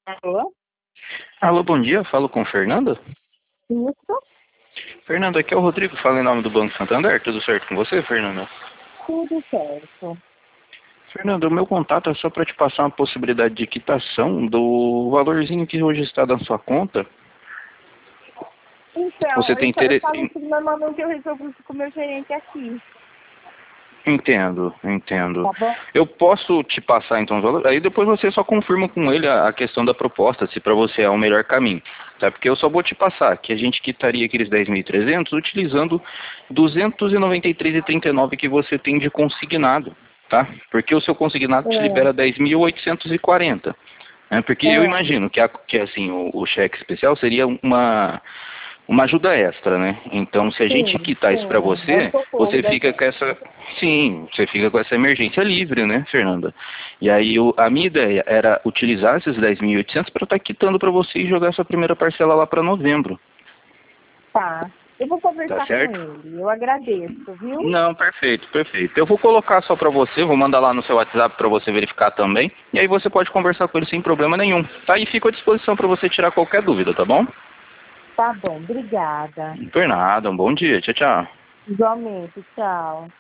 Alô? Alô, bom dia, falo com Fernanda. Isso, Fernanda, aqui é o Rodrigo, falo em nome do Banco Santander, tudo certo com você, Fernanda? tudo certo. Fernanda, o meu contato é só para te passar uma possibilidade de quitação do valorzinho que hoje está na sua conta. Você Então, tem eu interesse? falo que normalmente eu resolvo isso com o meu gerente aqui, Entendo, entendo. tá bom? Eu posso te passar então os valores, aí depois você só confirma com ele a questão da proposta, se para você é o melhor caminho, tá? Porque eu só vou te passar que a gente quitaria aqueles 10.300 utilizando 293,39 que você tem de consignado, tá? Porque o seu consignado te É, libera 10.840, né? Porque eu é, imagino que assim, o cheque especial seria uma ajuda extra, né? Então, se a gente sim, quitar isso para sim, é o você, socorro você da fica com gente. essa, sim, você fica com essa emergência livre, né, Fernanda? E aí a minha ideia era utilizar esses 10.800 para estar quitando para você e jogar essa primeira parcela lá para novembro, Tá, eu vou tá conversar com certo? ele, eu agradeço, viu? Não, perfeito, perfeito. Eu vou colocar só para você, vou mandar lá no seu WhatsApp para você verificar também, e aí você pode conversar com ele sem problema nenhum, tá? E fico à disposição para você tirar qualquer dúvida, tá bom? Tá bom, obrigada. Por nada, um bom dia, tchau, tchau. Igualmente, tchau.